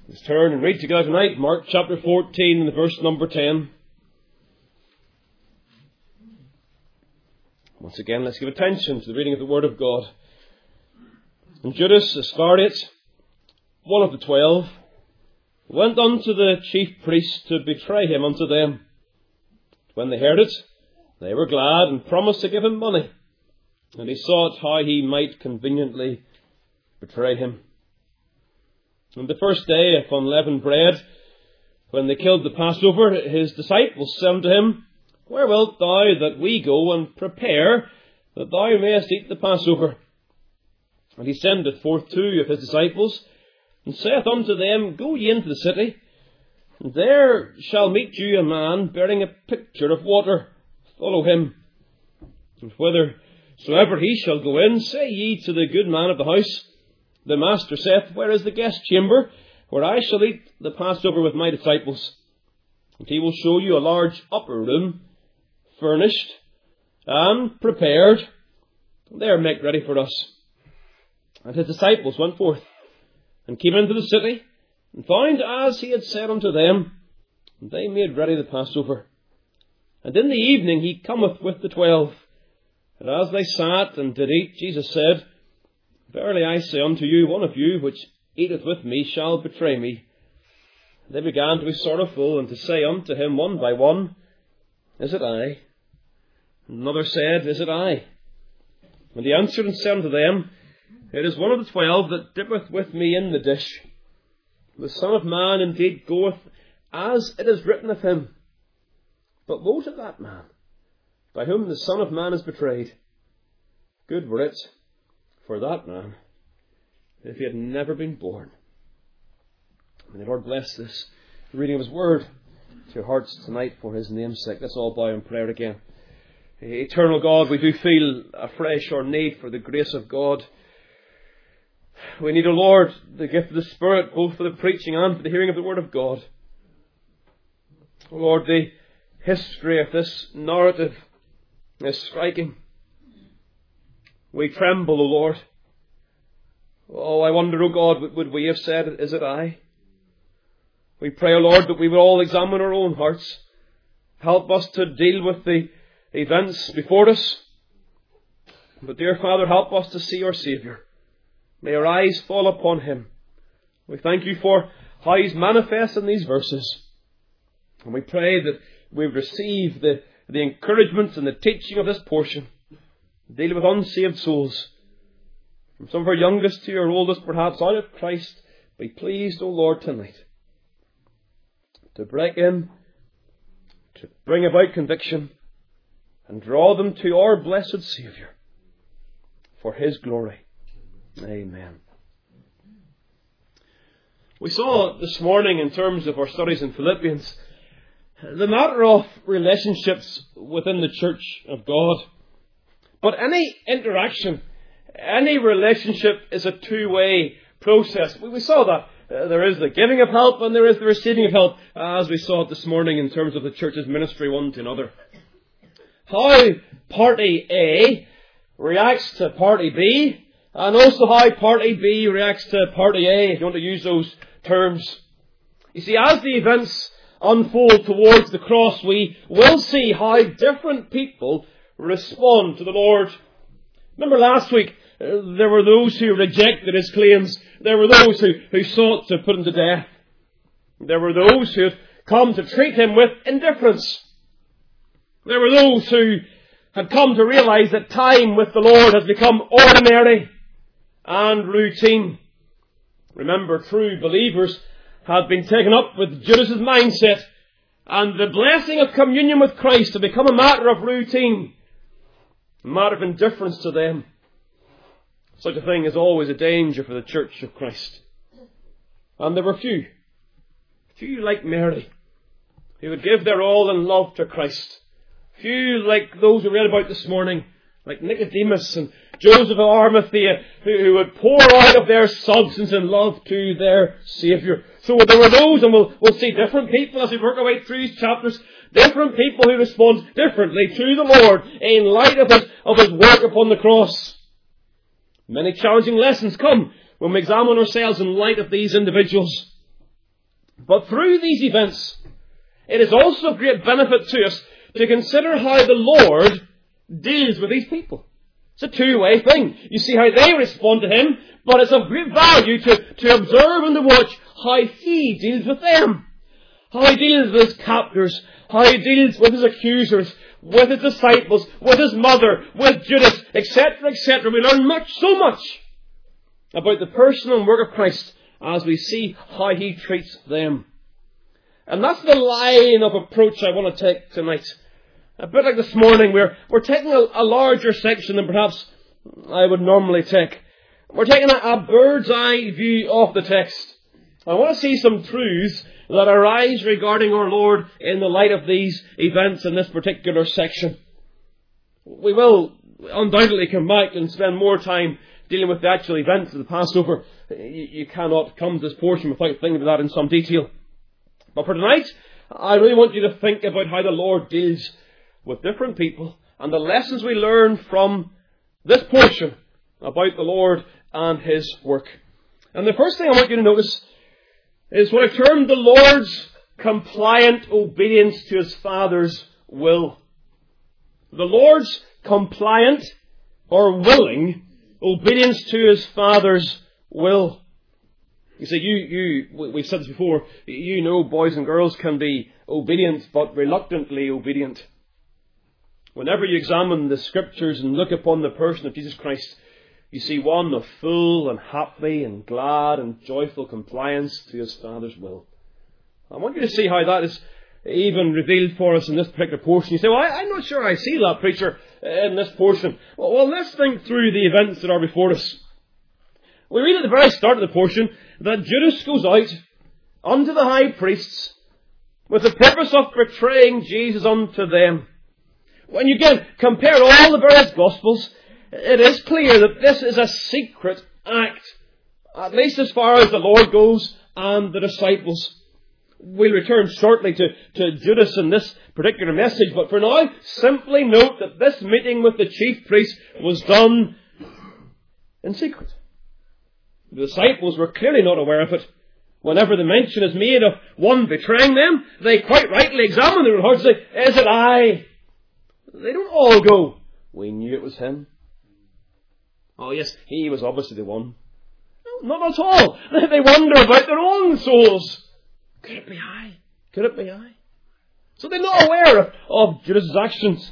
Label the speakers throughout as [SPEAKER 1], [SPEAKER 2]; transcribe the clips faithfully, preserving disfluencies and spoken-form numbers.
[SPEAKER 1] Let's turn and read together tonight, Mark chapter fourteen and verse number ten. Once again, let's give attention to the reading of the Word of God. And Judas Iscariot, one of the twelve, went unto the chief priests to betray him unto them. When they heard it, they were glad and promised to give him money. And he sought how he might conveniently betray him. On the first day of unleavened bread, when they killed the Passover, his disciples said unto him, Where wilt thou that we go and prepare, that thou mayest eat the Passover? And he sendeth forth two of his disciples, and saith unto them, Go ye into the city, and there shall meet you a man bearing a pitcher of water. Follow him. And whithersoever he shall go in, say ye to the good man of the house, The master saith, Where is the guest chamber, where I shall eat the Passover with my disciples? And he will show you a large upper room, furnished and prepared. There make ready for us. And his disciples went forth, and came into the city, and found as he had said unto them, and they made ready the Passover. And in the evening he cometh with the twelve. And as they sat and did eat, Jesus said, Verily I say unto you, one of you which eateth with me shall betray me. And they began to be sorrowful, and to say unto him one by one, Is it I? And another said, Is it I? And he answered and said unto them, It is one of the twelve that dippeth with me in the dish. The Son of Man indeed goeth as it is written of him. But woe to that man, by whom the Son of Man is betrayed. Good were it for that man if he had never been born. May the Lord bless this reading of his word to your hearts tonight for his name's sake. Let's all bow in prayer again. Eternal God, we do feel afresh our need for the grace of God. We need, O Lord, the gift of the Spirit, both for the preaching and for the hearing of the Word of God. O Lord, the history of this narrative is striking. We tremble, O Lord. Oh, I wonder, O God, would we have said, Is it I? We pray, O Lord, that we will all examine our own hearts. Help us to deal with the events before us. But, dear Father, help us to see our Saviour. May our eyes fall upon him. We thank you for how he's manifest in these verses. And we pray that we receive the, the encouragement and the teaching of this portion. Deal with unsaved souls. From some of our youngest to our oldest, perhaps out of Christ. Be pleased, O Lord, tonight to break in, to bring about conviction, and draw them to our blessed Saviour for his glory. Amen. We saw this morning, in terms of our studies in Philippians, the matter of relationships within the church of God. But any interaction, any relationship is a two-way process. We saw that. Uh, there is the giving of help and there is the receiving of help, as we saw it this morning in terms of the church's ministry one to another. How party A reacts to party B, and also how party B reacts to party A, if you want to use those terms. You see, as the events unfold towards the cross, we will see how different people respond to the Lord. Remember last week, uh, there were those who rejected his claims. There were those who, who sought to put him to death. There were those who had come to treat him with indifference. There were those who had come to realize that time with the Lord has become ordinary and routine. Remember, true believers had been taken up with Judas's mindset, and the blessing of communion with Christ had become a matter of routine, a matter of indifference to them. Such a thing is always a danger for the church of Christ. And there were few, few like Mary, who would give their all in love to Christ. Few like those we read about this morning, like Nicodemus and Joseph of Arimathea, who, who would pour out of their substance in love to their Saviour. So there were those, and we'll, we'll see different people as we work our way through these chapters, different people who respond differently to the Lord in light of his, of his work upon the cross. Many challenging lessons come when we examine ourselves in light of these individuals. But through these events, it is also of great benefit to us to consider how the Lord deals with these people. It's a two-way thing. You see how they respond to Him, but it's of great value to, to observe and to watch how He deals with them. How He deals with His captors, how He deals with His accusers, with His disciples, with His mother, with Judas, et cetera, et cetera. We learn much, so much about the person and work of Christ as we see how He treats them. And that's the line of approach I want to take tonight. A bit like this morning, we're, we're taking a, a larger section than perhaps I would normally take. We're taking a, a bird's eye view of the text. I want to see some truths that arise regarding our Lord in the light of these events in this particular section. We will undoubtedly come back and spend more time dealing with the actual events of the Passover. You, you cannot come to this portion without thinking about that in some detail. But for tonight, I really want you to think about how the Lord deals with different people and the lessons we learn from this portion about the Lord and His work. And the first thing I want you to notice is what I termed the Lord's compliant obedience to His Father's will. The Lord's compliant or willing obedience to His Father's will. You see, you, you, we've said this before, you know boys and girls can be obedient but reluctantly obedient. Whenever you examine the Scriptures and look upon the person of Jesus Christ, you see one of full and happy and glad and joyful compliance to His Father's will. I want you to see how that is even revealed for us in this particular portion. You say, well, I, I'm not sure I see that, preacher, in this portion. Well, well, let's think through the events that are before us. We read at the very start of the portion that Judas goes out unto the high priests with the purpose of betraying Jesus unto them. When you again compare all the various Gospels, it is clear that this is a secret act, at least as far as the Lord goes and the disciples. We'll return shortly to, to Judas in this particular message, but for now, simply note that this meeting with the chief priest was done in secret. The disciples were clearly not aware of it. Whenever the mention is made of one betraying them, they quite rightly examine their hearts and say, is it I? They don't all go, we knew it was him. Oh yes, he was obviously the one. No, not at all. They wonder about their own souls. Could it be I? Could it be I? So they're not aware of, of Judas' actions.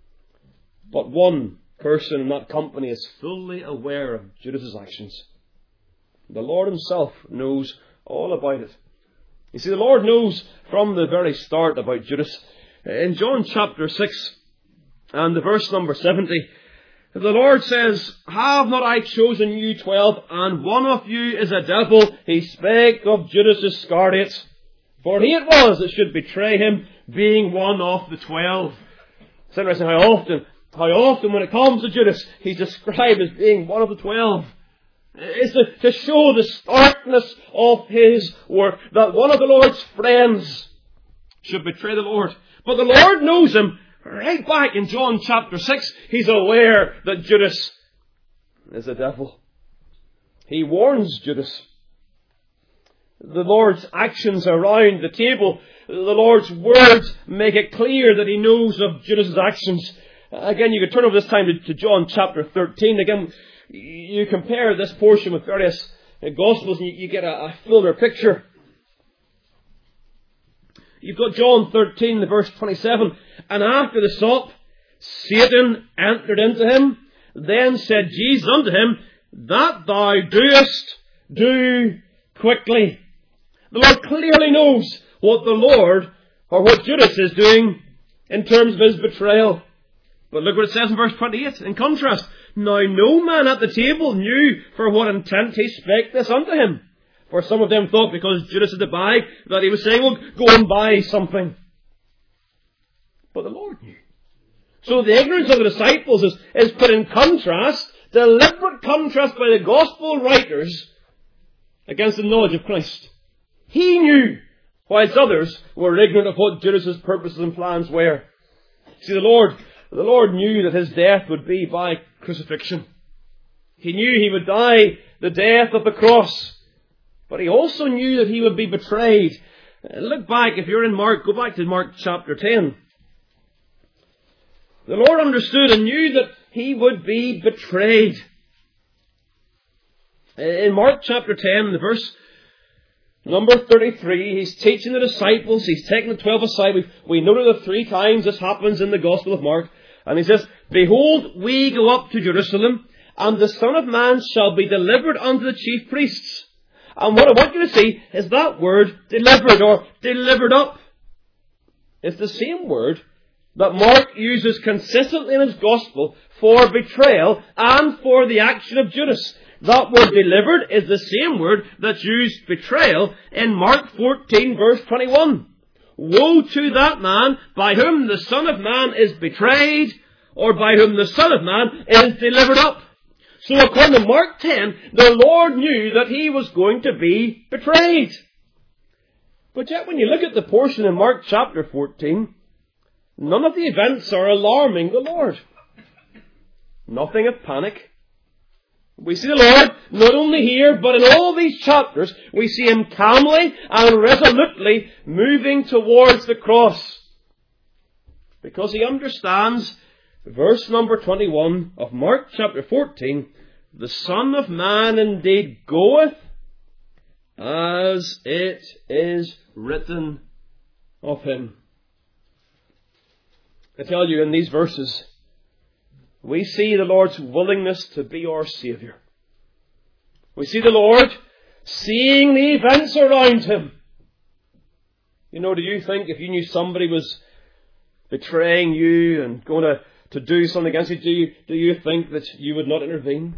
[SPEAKER 1] But one person in that company is fully aware of Judas' actions. The Lord Himself knows all about it. You see, the Lord knows from the very start about Judas. In John chapter six and the verse number seventy, the Lord says, have not I chosen you twelve, and one of you is a devil? He spake of Judas Iscariot. For he it was that should betray Him, being one of the twelve. It's interesting how often, how often when it comes to Judas, he's described as being one of the twelve. It's to, to show the starkness of his work, that one of the Lord's friends should betray the Lord. But the Lord knows him right back in John chapter six. He's aware that Judas is a devil. He warns Judas. The Lord's actions around the table, the Lord's words make it clear that He knows of Judas' actions. Again, you could turn over this time to, to John chapter thirteen. Again, you compare this portion with various Gospels and you, you get a, a fuller picture. You've got John thirteen, the verse twenty-seven. And after the sop, Satan entered into him. Then said Jesus unto him, that thou doest, do quickly. The Lord clearly knows what the Lord, or what Judas is doing in terms of his betrayal. But look what it says in verse twenty-eight. In contrast, now no man at the table knew for what intent he spake this unto him. For some of them thought because Judas had the bag that he was saying, well, go and buy something. But the Lord knew. So the ignorance of the disciples is, is put in contrast, deliberate contrast by the Gospel writers against the knowledge of Christ. He knew, whilst others were ignorant of what Judas' purposes and plans were. See, the Lord, the Lord knew that His death would be by crucifixion. He knew He would die the death of the cross. But he also knew that he would be betrayed. Look back, if you're in Mark, go back to Mark chapter ten. The Lord understood and knew that he would be betrayed. In Mark chapter ten, the verse number thirty-three, he's teaching the disciples, he's taking the twelve aside. We, we noted that three times this happens in the Gospel of Mark. And he says, "Behold, we go up to Jerusalem, and the Son of Man shall be delivered unto the chief priests." And what I want you to see is that word delivered or delivered up. It's the same word that Mark uses consistently in his Gospel for betrayal and for the action of Judas. That word delivered is the same word that's used betrayal in Mark fourteen verse twenty-one. "Woe to that man by whom the Son of Man is betrayed, or by whom the Son of Man is delivered up." So according to Mark ten, the Lord knew that he was going to be betrayed. But yet when you look at the portion in Mark chapter fourteen, none of the events are alarming the Lord. Nothing of panic. We see the Lord not only here, but in all these chapters, we see him calmly and resolutely moving towards the cross. Because he understands, verse number twenty-one of Mark chapter fourteen, "The Son of Man indeed goeth, as it is written of him." I tell you, in these verses, we see the Lord's willingness to be our Saviour. We see the Lord seeing the events around him. You know, do you think if you knew somebody was betraying you and going to, to do something against you, do you, do you think that you would not intervene?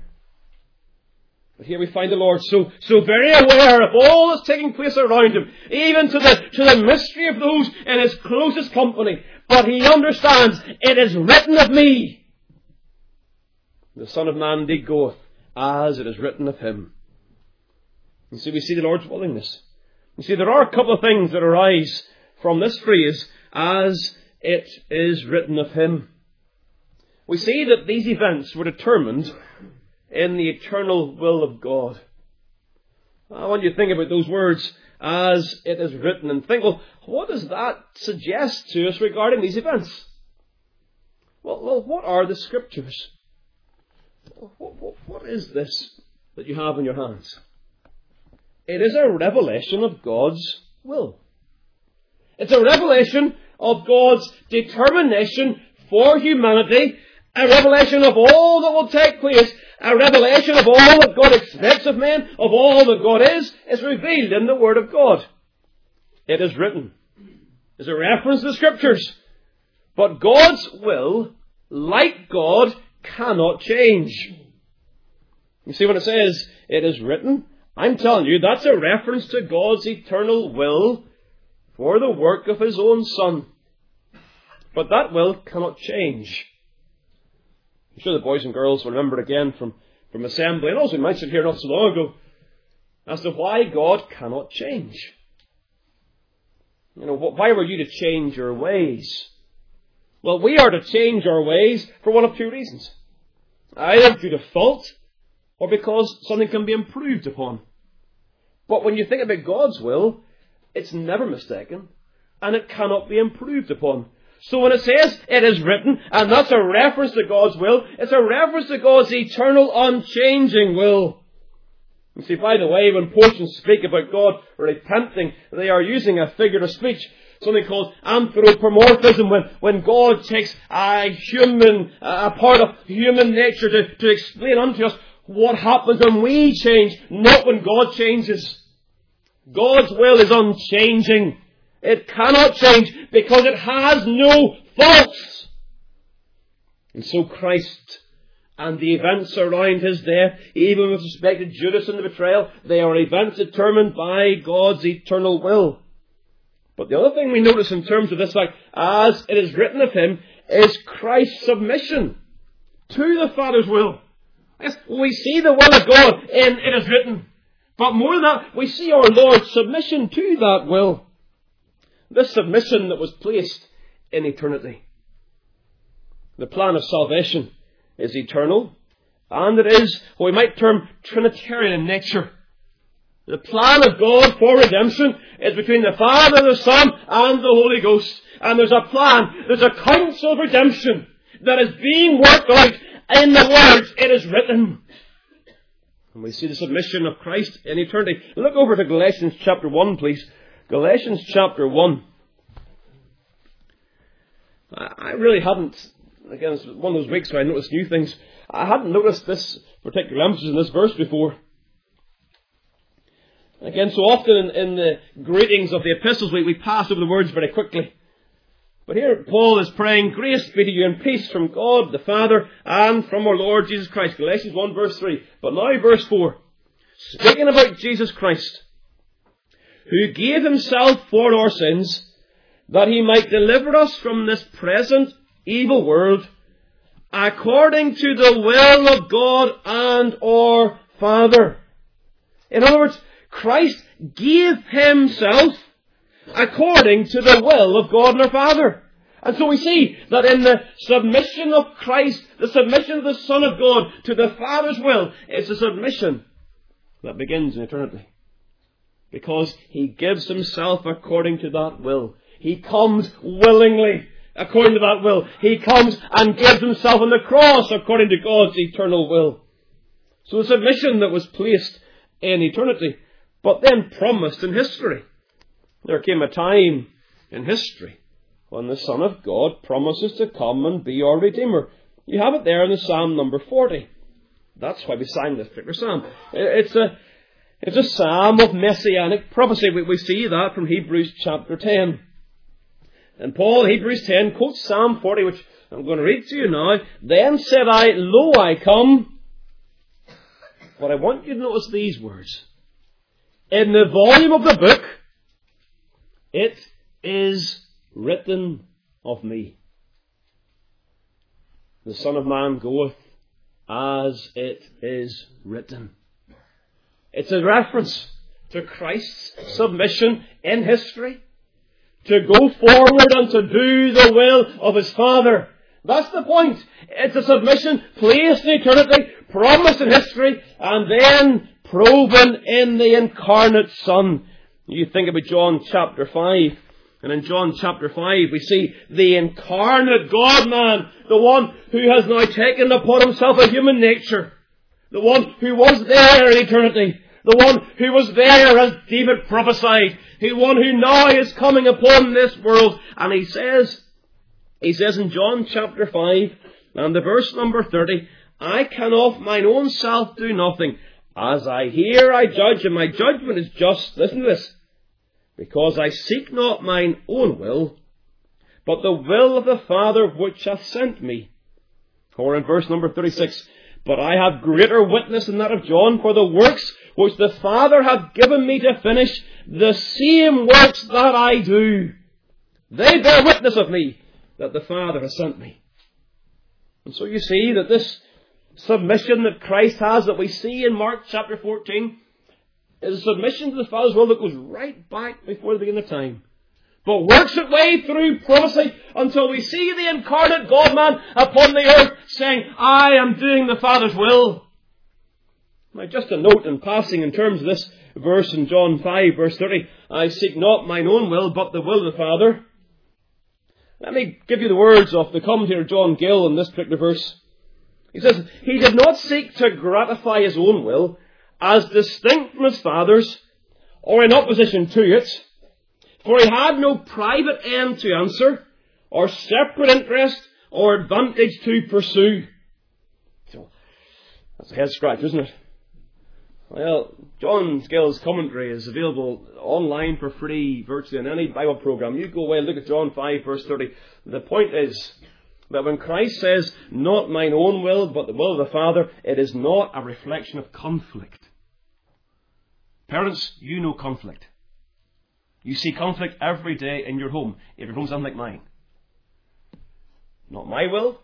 [SPEAKER 1] But here we find the Lord so, so very aware of all that's taking place around him, even to the, to the mystery of those in his closest company. But he understands, it is written of me. The Son of Man indeed goeth, as it is written of him. You see, we see the Lord's willingness. You see, there are a couple of things that arise from this phrase, "as it is written of him." We see that these events were determined in the eternal will of God. I want you to think about those words, "as it is written," and think, well, what does that suggest to us regarding these events? Well, well what are the Scriptures? What, what, what is this that you have in your hands? It is a revelation of God's will. It's a revelation of God's determination for humanity, a revelation of all that will take place, a revelation of all that God expects of men, of all that God is, is revealed in the Word of God. It is written. It's a reference to the Scriptures. But God's will, like God, cannot change. You see, when it says, "it is written," I'm telling you, that's a reference to God's eternal will for the work of his own Son. But that will cannot change. I'm sure the boys and girls will remember again from, from assembly, and also mentioned here not so long ago, as to why God cannot change. You know, why were you to change your ways? Well, we are to change our ways for one of two reasons. Either due to fault, or because something can be improved upon. But when you think about God's will, it's never mistaken, and it cannot be improved upon. So when it says, "it is written," and that's a reference to God's will, it's a reference to God's eternal, unchanging will. You see, by the way, when portions speak about God repenting, they are using a figure of speech, something called anthropomorphism, when, when God takes a human, a part of human nature to, to explain unto us what happens when we change, not when God changes. God's will is unchanging. It cannot change because it has no faults. And so Christ and the events around his death, even with respect to Judas and the betrayal, they are events determined by God's eternal will. But the other thing we notice in terms of this fact, "as it is written of him," is Christ's submission to the Father's will. Yes, we see the will of God in "it is written." But more than that, we see our Lord's submission to that will. This submission that was placed in eternity. The plan of salvation is eternal, and it is what we might term Trinitarian in nature. The plan of God for redemption is between the Father, the Son, and the Holy Ghost. And there's a plan, there's a counsel of redemption that is being worked out in the words, it is written. And we see the submission of Christ in eternity. Look over to Galatians chapter one, please. Galatians chapter one. I really hadn't, again, it's one of those weeks where I noticed new things. I hadn't noticed this particular emphasis in this verse before. Again, so often in, in the greetings of the epistles, we, we pass over the words very quickly. But here Paul is praying, grace be to you and peace from God the Father and from our Lord Jesus Christ. Galatians one verse three. But now verse four. Speaking about Jesus Christ, who gave himself for our sins, that he might deliver us from this present evil world, according to the will of God and our Father. In other words, Christ gave himself according to the will of God and our Father. And so we see that in the submission of Christ, the submission of the Son of God to the Father's will, it's a submission that begins in eternity. Because he gives himself according to that will. He comes willingly according to that will. He comes and gives himself on the cross according to God's eternal will. So the submission that was placed in eternity, but then promised in history. There came a time in history when the Son of God promises to come and be our Redeemer. You have it there in the Psalm number forty. That's why we sang this particular psalm. It's a, it's a psalm of messianic prophecy. We, we see that from Hebrews chapter ten. And Paul, Hebrews ten, quotes Psalm forty, which I'm going to read to you now. Then said I, Lo, I come. But I want you to notice these words. In the volume of the book, it is written of me. The Son of Man goeth as it is written. It's a reference to Christ's submission in history to go forward and to do the will of his Father. That's the point. It's a submission placed in eternity, promised in history, and then proven in the incarnate Son. You think about John chapter five. And in John chapter five we see the incarnate God-man, the one who has now taken upon himself a human nature. The one who was there in eternity. The one who was there as David prophesied. The one who now is coming upon this world. And he says, he says in John chapter five, and the verse number thirty, I can of mine own self do nothing. As I hear, I judge, and my judgment is just. Listen to this. Because I seek not mine own will, but the will of the Father which hath sent me. Or in verse number thirty-six, but I have greater witness than that of John, for the works which the Father hath given me to finish, the same works that I do, they bear witness of me, that the Father has sent me. And so you see that this submission that Christ has, that we see in Mark chapter fourteen, is a submission to the Father's will that goes right back before the beginning of time, but works its way through prophecy until we see the incarnate God-man upon the earth saying, I am doing the Father's will. Now, just a note in passing in terms of this verse in John five, verse thirty, I seek not mine own will, but the will of the Father. Let me give you the words of the commentator John Gill in this particular verse. He says, he did not seek to gratify his own will as distinct from his Father's, or in opposition to it, for he had no private end to answer, or separate interest, or advantage to pursue. So, that's a head scratch, isn't it? Well, John Gill's commentary is available online for free virtually in any Bible program. You go away and look at John five verse thirty. The point is that when Christ says, not mine own will, but the will of the Father, it is not a reflection of conflict. Parents, you know conflict. You see conflict every day in your home, if your home's unlike mine. Not my will,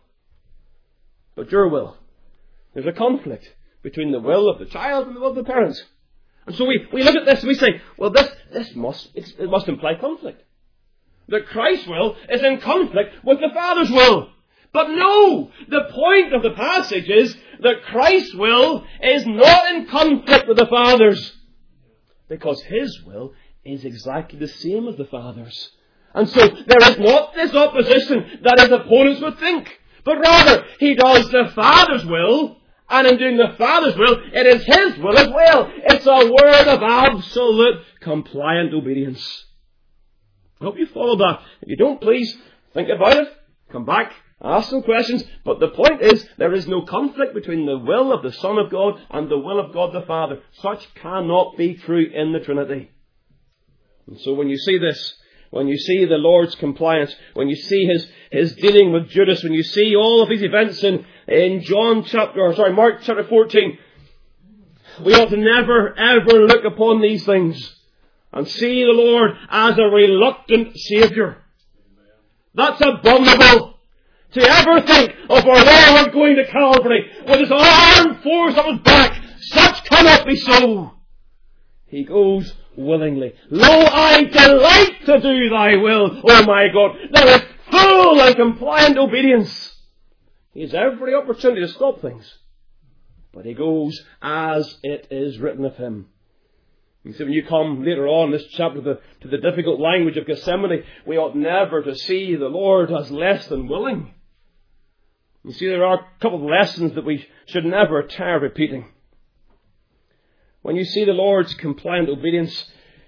[SPEAKER 1] but your will. There's a conflict between the will of the child and the will of the parents. And so we, we look at this and we say, well, this, this must, it must imply conflict. That Christ's will is in conflict with the Father's will. But no! The point of the passage is that Christ's will is not in conflict with the Father's. because His will is exactly the same as the Father's. And so there is not this opposition that His opponents would think, but rather He does the Father's will, and in doing the Father's will, it is His will as well. It's a word of absolute compliant obedience. I hope you follow that. If you don't, please think about it, come back, ask some questions, but the point is, there is no conflict between the will of the Son of God and the will of God the Father. Such cannot be true in the Trinity. And so when you see this, when you see the Lord's compliance, when you see His, His dealing with Judas, when you see all of these events in, in John chapter, or sorry, Mark chapter fourteen, we ought to never ever look upon these things and see the Lord as a reluctant Saviour. That's abominable. To ever think of our Lord going to Calvary with His armed force on His back, such cannot be so. He goes willingly. Lo, I delight to do Thy will, O my God. There is full and compliant obedience. He has every opportunity to stop things, but He goes as it is written of Him. You see, when you come later on in this chapter to the, to the difficult language of Gethsemane, we ought never to see the Lord as less than willing. You see, there are a couple of lessons that we should never tire repeating. When you see the Lord's compliant obedience,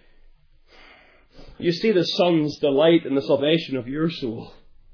[SPEAKER 1] you see the Son's delight in the salvation of your soul.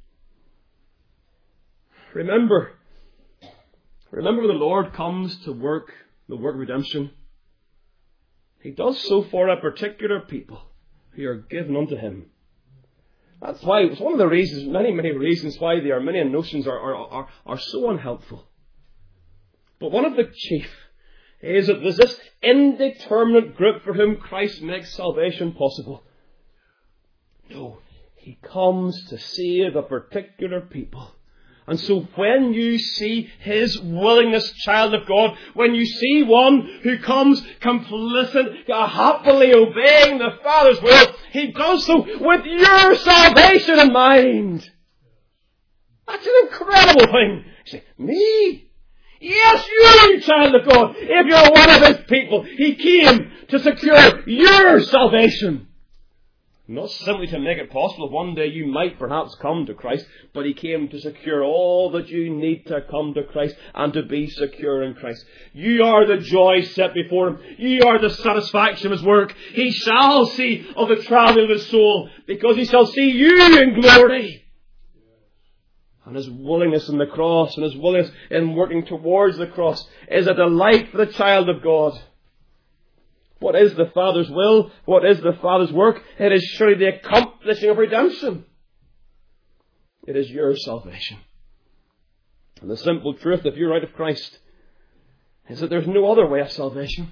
[SPEAKER 1] Remember, remember when the Lord comes to work the work of redemption, He does so for a particular people who are given unto Him. That's why, it's one of the reasons, many, many reasons why the Arminian notions are, are, are, are so unhelpful. But one of the chief is that there's this indeterminate group for whom Christ makes salvation possible. No, He comes to save a particular people. And so when you see His willingness, child of God, when you see one who comes complicit, happily obeying the Father's will, He does so with your salvation in mind. That's an incredible thing. You say, me? Yes, you, child of God. If you're one of His people, He came to secure your salvation. Not simply to make it possible one day you might perhaps come to Christ, but He came to secure all that you need to come to Christ and to be secure in Christ. You are the joy set before Him. You are the satisfaction of His work. He shall see of the travelling of His soul, because He shall see you in glory. And His willingness in the cross and His willingness in working towards the cross is a delight for the child of God. What is the Father's will? What is the Father's work? It is surely the accomplishing of redemption. It is your salvation. And the simple truth, if you're out of Christ, is that there's no other way of salvation.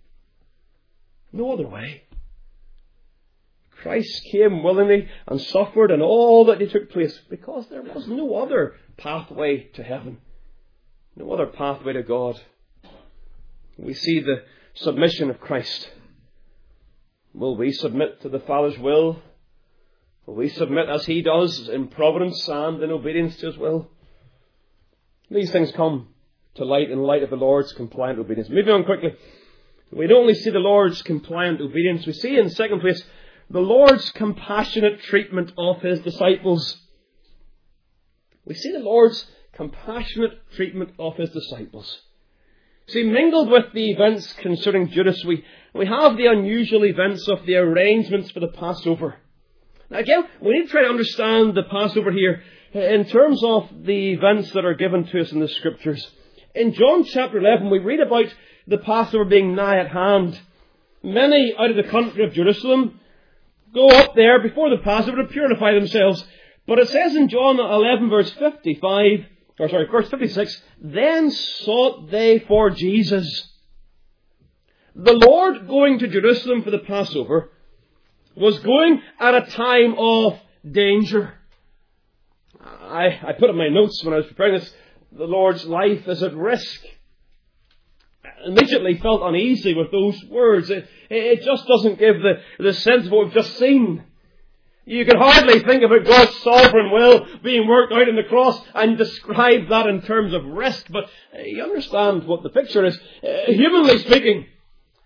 [SPEAKER 1] No other way. Christ came willingly and suffered and all that He took place because there was no other pathway to heaven. No other pathway to God. We see the submission of Christ. Will we submit to the Father's will? Will we submit as He does in providence and in obedience to His will? These things come to light in light of the Lord's compliant obedience. Moving on quickly. We don't only see the Lord's compliant obedience, we see in the second place the Lord's compassionate treatment of His disciples. We see the Lord's compassionate treatment of His disciples. See, mingled with the events concerning Judas, we, we have the unusual events of the arrangements for the Passover. Now again, we need to try to understand the Passover here in terms of the events that are given to us in the Scriptures. In John chapter eleven, we read about the Passover being nigh at hand. Many out of the country of Jerusalem go up there before the Passover to purify themselves. But it says in John eleven verse fifty-five, or sorry, verse fifty-six, then sought they for Jesus. The Lord going to Jerusalem for the Passover was going at a time of danger. I, I put in my notes when I was preparing this, the Lord's life is at risk. I immediately felt uneasy with those words. It, it just doesn't give the, the sense of what we've just seen. You can hardly think about God's sovereign will being worked out in the cross and describe that in terms of risk. But you understand what the picture is. Uh, humanly speaking,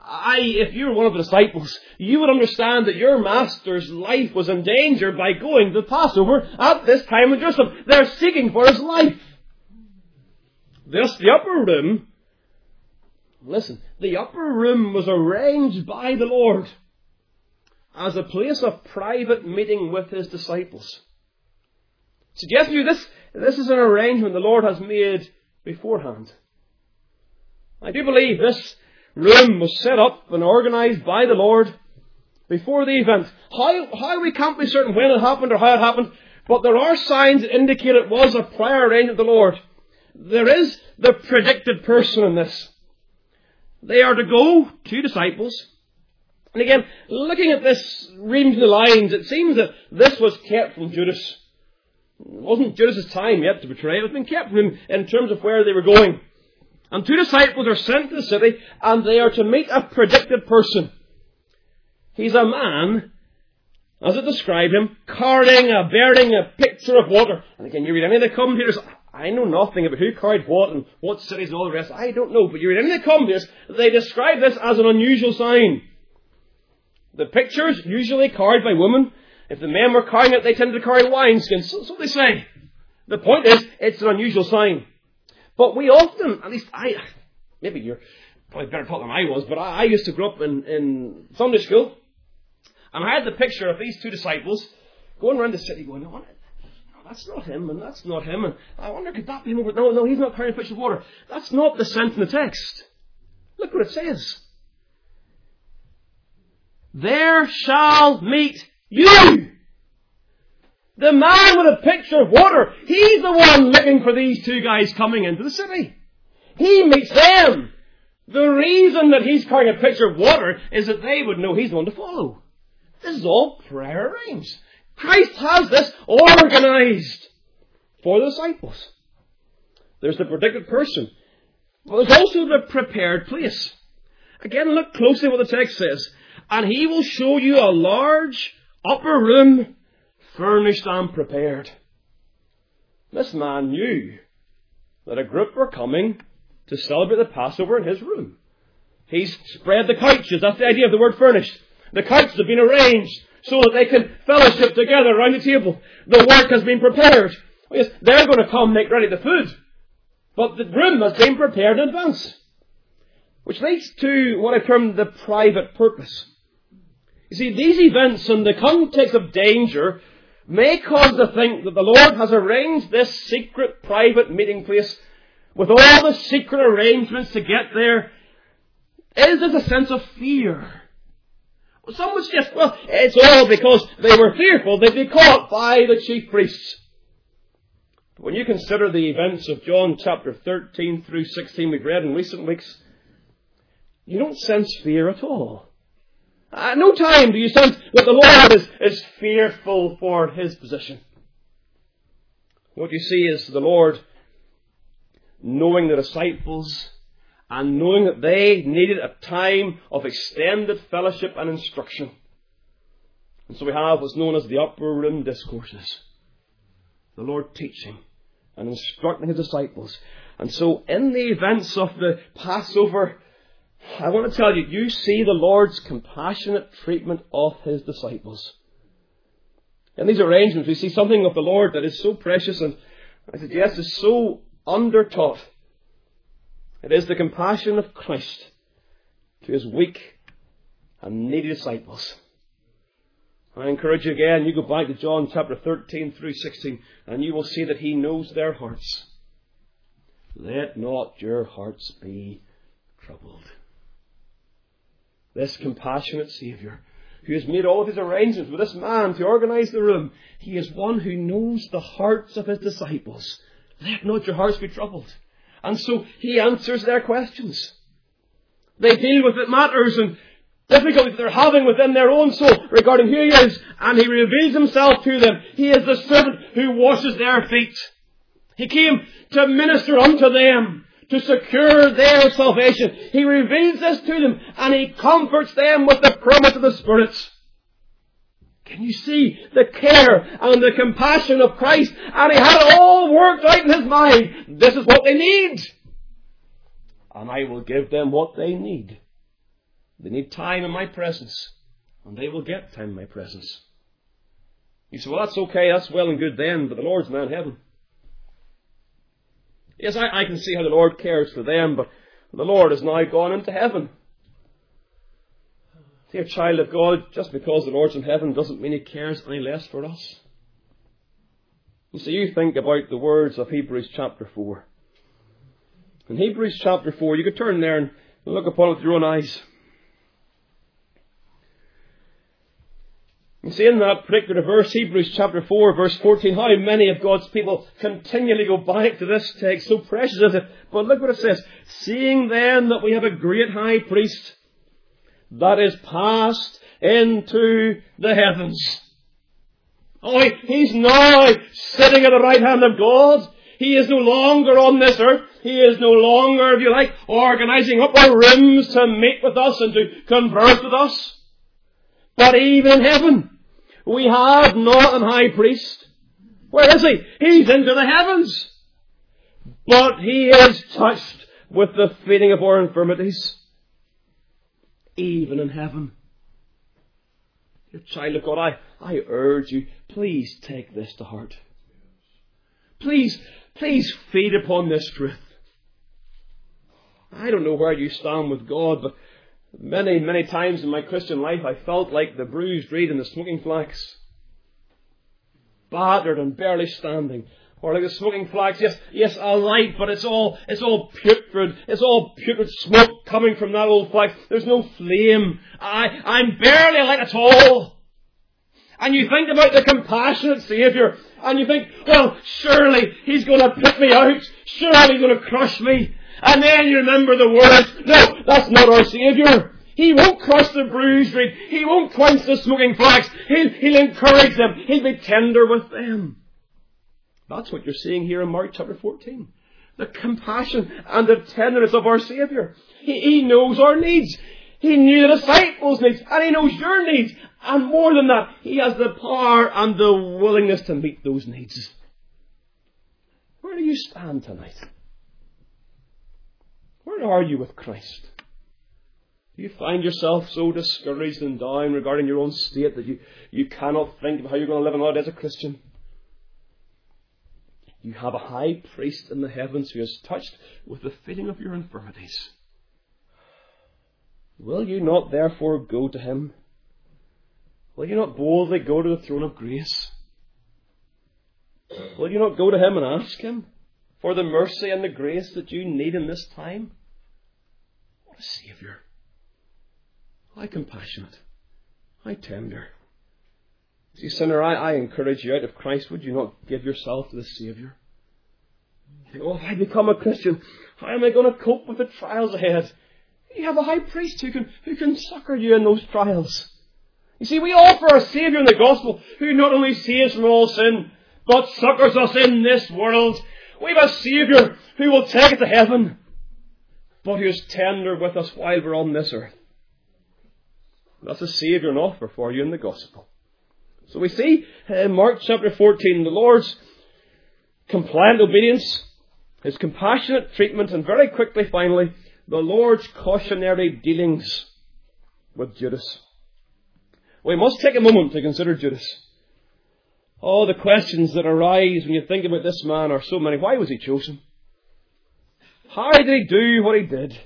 [SPEAKER 1] I, if you were one of the disciples, you would understand that your master's life was in danger by going to the Passover at this time in Jerusalem. They're seeking for his life. This, the upper room, listen, the upper room was arranged by the Lord as a place of private meeting with his disciples. Suggest to you this, this is an arrangement the Lord has made beforehand. I do believe this room was set up and organised by the Lord before the event. How, how we can't be certain when it happened or how it happened, but there are signs that indicate it was a prior arrangement of the Lord. There is the predicted person in this. They are to go, two disciples. And again, looking at this, reading the lines, it seems that this was kept from Judas. It wasn't Judas' time yet to betray. It was been kept from him in terms of where they were going. And two disciples are sent to the city, and they are to meet a predicted person. He's a man, as it described him, carrying a, bearing a pitcher of water. And again, you read any of the commentators, I know nothing about who carried what and what cities and all the rest. I don't know. But you read any of the commentators, they describe this as an unusual sign. The pitchers, usually carried by women. If the men were carrying it, they tended to carry wineskins. So that's what they say. The point is, it's an unusual sign. But we often, at least I, maybe you're probably better taught than I was, but I, I used to grow up in, in Sunday school, and I had the picture of these two disciples going around the city going, no, that's not him, and that's not him, and I wonder, could that be him over? No, no, he's not carrying a pitcher of water. That's not the sense in the text. Look what it says. There shall meet you. The man with a pitcher of water, he's the one looking for these two guys coming into the city. He meets them. The reason that he's carrying a pitcher of water is that they would know he's the one to follow. This is all prayer arranged. Christ has this organized for the disciples. There's the predicted person. But there's also the prepared place. Again, look closely what the text says. And he will show you a large upper room, furnished and prepared. This man knew that a group were coming to celebrate the Passover in his room. He's spread the couches. That's the idea of the word furnished. The couches have been arranged so that they can fellowship together around the table. The work has been prepared. Oh yes, they're going to come make ready the food. But the room has been prepared in advance. Which leads to what I term the private purpose. You see, these events in the context of danger may cause us to think that the Lord has arranged this secret private meeting place with all the secret arrangements to get there. Is there a sense of fear? Some would suggest, well, it's all because they were fearful they'd be caught by the chief priests. But when you consider the events of John chapter thirteen through sixteen we've read in recent weeks, you don't sense fear at all. At no time do you sense that the Lord is, is fearful for his position. What you see is the Lord knowing the disciples and knowing that they needed a time of extended fellowship and instruction. And so we have what's known as the upper room discourses. The Lord teaching and instructing his disciples. And so in the events of the Passover, I want to tell you, you see the Lord's compassionate treatment of his disciples. In these arrangements, we see something of the Lord that is so precious and, I suggest, is so undertaught. It is the compassion of Christ to his weak and needy disciples. I encourage you again, you go back to John chapter thirteen through sixteen, and you will see that he knows their hearts. Let not your hearts be troubled. This compassionate Saviour, who has made all of his arrangements with this man to organize the room, he is one who knows the hearts of his disciples. Let not your hearts be troubled. And so he answers their questions. They deal with the matters and difficulties they're having within their own soul regarding who he is, and he reveals himself to them. He is the servant who washes their feet. He came to minister unto them, to secure their salvation. He reveals this to them, and he comforts them with the promise of the Spirit. Can you see the care and the compassion of Christ? And he had it all worked out in his mind. This is what they need. And I will give them what they need. They need time in my presence, and they will get time in my presence. You say, well, that's okay, that's well and good then, but the Lord's not in heaven. Yes, I, I can see how the Lord cares for them, but the Lord has now gone into heaven. Dear child of God, just because the Lord's in heaven doesn't mean He cares any less for us. You see, you think about the words of Hebrews chapter four. In Hebrews chapter four, you could turn there and look upon it with your own eyes. You see in that particular verse, Hebrews chapter four, verse fourteen, how many of God's people continually go back to this text, so precious is it. But look what it says. Seeing then that we have a great high priest that is passed into the heavens. Oh, he's now sitting at the right hand of God. He is no longer on this earth. He is no longer, if you like, organizing up our rooms to meet with us and to converse with us. But even in heaven, we have not an high priest. Where is he? He's into the heavens. But he is touched with the feeling of our infirmities. Even in heaven. Dear child of God, I, I urge you, please take this to heart. Please, please feed upon this truth. I don't know where you stand with God, but many, many times in my Christian life I felt like the bruised reed and the smoking flax. Battered and barely standing. Or like the smoking flax, yes, yes, alight, but it's all, it's all putrid. It's all putrid smoke coming from that old flax. There's no flame. I, I'm barely alight at all. And you think about the compassionate Saviour, and you think, well, surely He's going to put me out. Surely He's going to crush me. And then you remember the words, no, that's not our Saviour. He won't crush the bruised reed. He won't quench the smoking flax. He'll, he'll encourage them. He'll be tender with them. That's what you're seeing here in Mark chapter fourteen. The compassion and the tenderness of our Saviour. He, he knows our needs. He knew the disciples' needs. And He knows your needs. And more than that, He has the power and the willingness to meet those needs. Where do you stand tonight? Where are you with Christ? Do you find yourself so discouraged and down regarding your own state that you, you cannot think of how you're going to live on as a Christian? You have a high priest in the heavens who is touched with the feeling of your infirmities. Will you not therefore go to Him? Will you not boldly go to the throne of grace? Will you not go to Him and ask Him for the mercy and the grace that you need in this time? What a Saviour. How compassionate. How tender. See, sinner, I, I encourage you out of Christ, would you not give yourself to the Saviour? You think, oh, if I become a Christian, how am I going to cope with the trials ahead? You have a high priest who can, who can succour you in those trials. You see, we offer a Saviour in the gospel who not only saves from all sin, but succours us in this world. We have a Saviour who will take us to heaven, but who is tender with us while we're on this earth. That's a Saviour and offer for you in the gospel. So we see in Mark chapter fourteen, the Lord's compliant obedience, His compassionate treatment, and very quickly, finally, the Lord's cautionary dealings with Judas. We must take a moment to consider Judas. Oh, the questions that arise when you think about this man are so many. Why was he chosen? How did he do what he did?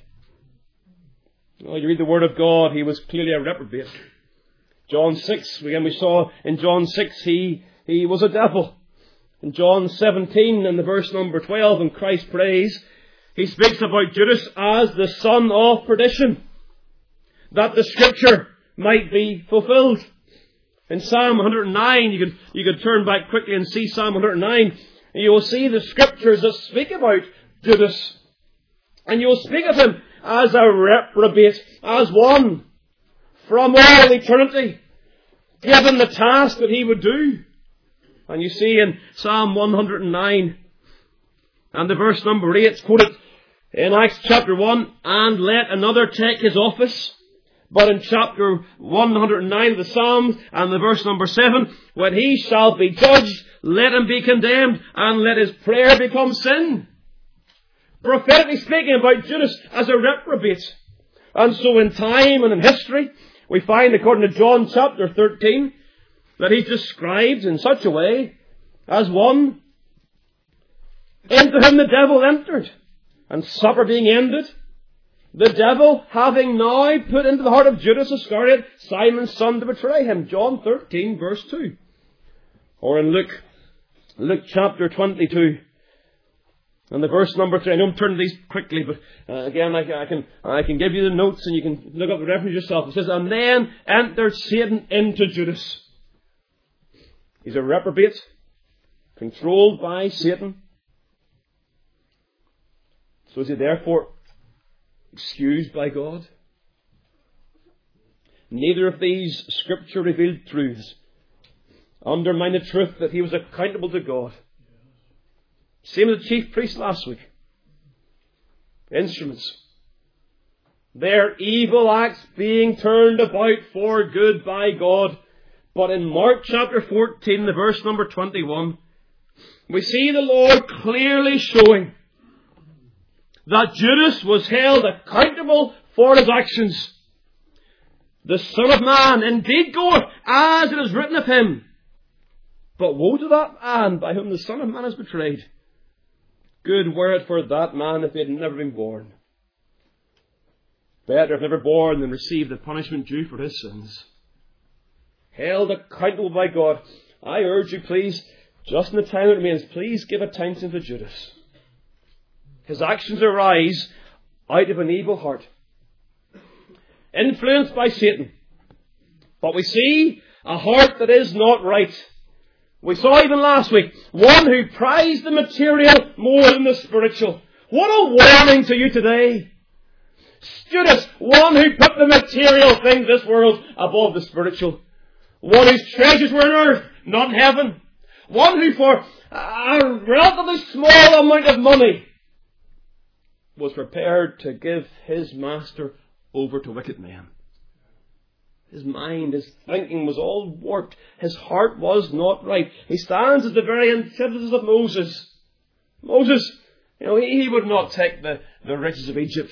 [SPEAKER 1] Oh, you read the Word of God, he was clearly a reprobate. John six, again we saw in John six, he, he was a devil. In John seventeen, in the verse number twelve, in Christ prays, he speaks about Judas as the son of perdition, that the Scripture might be fulfilled. In Psalm one hundred nine, you could, you could turn back quickly and see Psalm one hundred nine, and you will see the Scriptures that speak about Judas. And you will speak of him as a reprobate, as one from all eternity, given the task that he would do. And you see in Psalm one hundred nine, and the verse number eight, it's quoted in Acts chapter one, and let another take his office. But in chapter one hundred nine of the Psalms, and the verse number seven, when he shall be judged, let him be condemned, and let his prayer become sin. Prophetically speaking about Judas as a reprobate, And so in time and in history, we find, according to John chapter thirteen, that he's described in such a way as one into whom the devil entered, and supper being ended, the devil having now put into the heart of Judas Iscariot, Simon's son, to betray him. John thirteen, verse two. Or in Luke, Luke chapter twenty-two, and the verse number three. I don't turn to these quickly, but uh, again, I, I can I can give you the notes and you can look up the reference yourself. It says, and then entered Satan into Judas. He's a reprobate, controlled by Satan. So is he therefore excused by God? Neither of these Scripture revealed truths undermine the truth that he was accountable to God. Same as the chief priest last week. Instruments. Their evil acts being turned about for good by God. But in Mark chapter fourteen, the verse number twenty-one, we see the Lord clearly showing that Judas was held accountable for his actions. The Son of Man indeed goeth, as it is written of him. But woe to that man by whom the Son of Man is betrayed. Good were it for that man if he had never been born. Better if never born than receive the punishment due for his sins. Held accountable by God. I urge you, please, just in the time that remains, please give attention to Judas. His actions arise out of an evil heart, influenced by Satan. But we see a heart that is not right. We saw even last week, one who prized the material more than the spiritual. What a warning to you today. Judas, one who put the material things of this world above the spiritual. One whose treasures were in earth, not in heaven. One who for a relatively small amount of money was prepared to give his master over to wicked men. His mind, his thinking was all warped. His heart was not right. He stands as the very antithesis of Moses. Moses, you know, he, he would not take the, the riches of Egypt,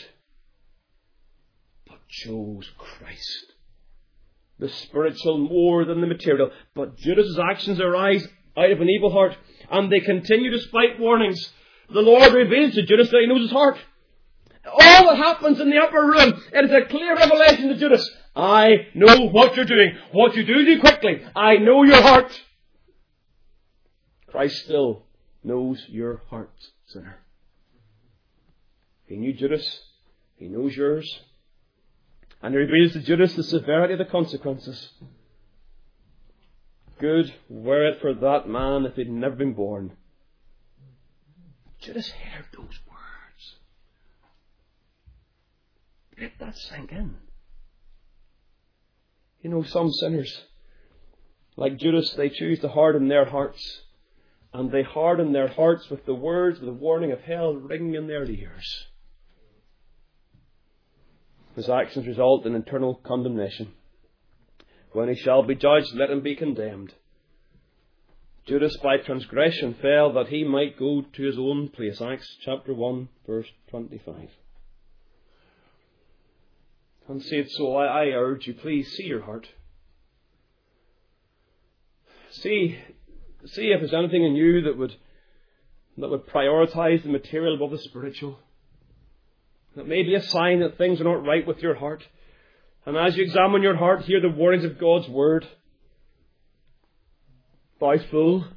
[SPEAKER 1] but chose Christ. The spiritual more than the material. But Judas' actions arise out of an evil heart, and they continue despite warnings. The Lord reveals to Judas that he knows his heart. All that happens in the upper room, it is a clear revelation to Judas. I know what you're doing. What you do, do quickly. I know your heart. Christ still knows your heart, sinner. He knew Judas. He knows yours. And he reveals to Judas the severity of the consequences. Good were it for that man if he'd never been born. Judas heard those words. Let that sink in. You know, some sinners, like Judas, they choose to harden their hearts. And they harden their hearts with the words of the warning of hell ringing in their ears. His actions result in eternal condemnation. When he shall be judged, let him be condemned. Judas by transgression fell that he might go to his own place. Acts chapter one, verse twenty-five. And say it so, I, I urge you, please see your heart. See, see if there's anything in you that would that would prioritize the material above the spiritual. That may be a sign that things are not right with your heart. And as you examine your heart, hear the warnings of God's word. Thou fool,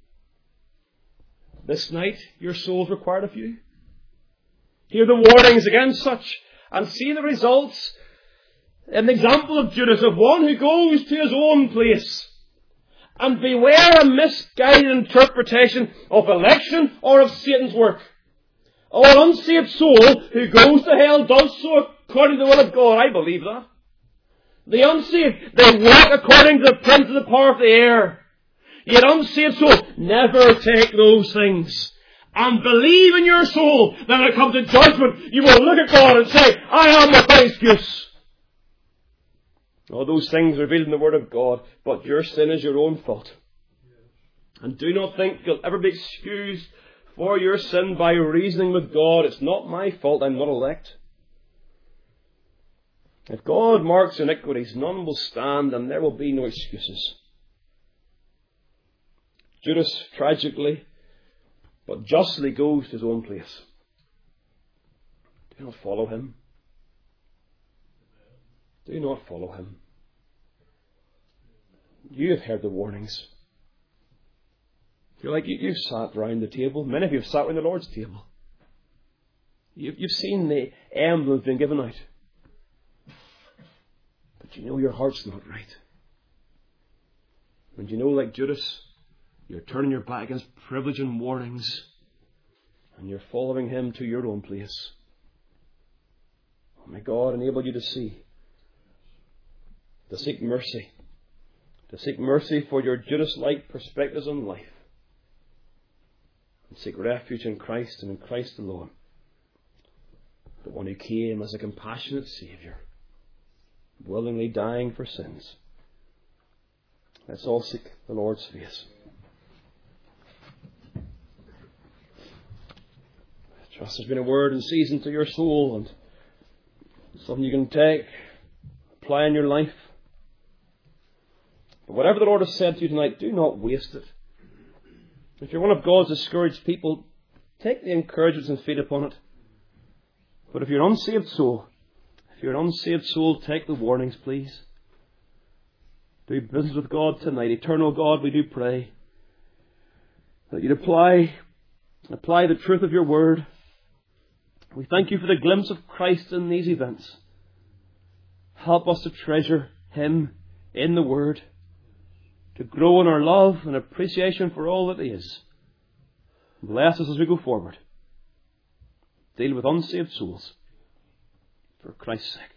[SPEAKER 1] this night your soul is required of you. Hear the warnings against such, and see the results. An example of Judas, of one who goes to his own place. And beware a misguided interpretation of election or of Satan's work. Oh, an unsaved soul who goes to hell does so according to the will of God. I believe that. The unsaved, they walk according to the prince of the power of the air. Yet unsaved soul, never take those things. And believe in your soul that when it comes to judgment, you will look at God and say, I am without excuse. All those things revealed in the Word of God, but your sin is your own fault. And do not think you'll ever be excused for your sin by reasoning with God. It's not my fault, I'm not elect. If God marks iniquities, none will stand, and there will be no excuses. Judas, tragically, but justly, goes to his own place. Do not follow him. Do not follow him. You have heard the warnings. You're like you, you've sat round the table. Many of you have sat around the Lord's table. You've, you've seen the emblems being given out. But you know your heart's not right. And you know, like Judas, you're turning your back against privilege and warnings, and you're following him to your own place. Oh, may God enable you to see, to seek mercy, to seek mercy for your Judas-like perspectives on life, and seek refuge in Christ and in Christ alone, the one who came as a compassionate Saviour, willingly dying for sins. Let's all seek the Lord's face. I trust there's been a word in season to your soul, and something you can take, apply in your life. But whatever the Lord has said to you tonight, do not waste it. If you're one of God's discouraged people, take the encouragements and feed upon it. But if you're an unsaved soul, if you're an unsaved soul, take the warnings, please. Do business with God tonight. Eternal God, we do pray that you'd apply, apply the truth of your word. We thank you for the glimpse of Christ in these events. Help us to treasure him in the word, to grow in our love and appreciation for all that he is. Bless us as we go forward. Deal with unsaved souls for Christ's sake.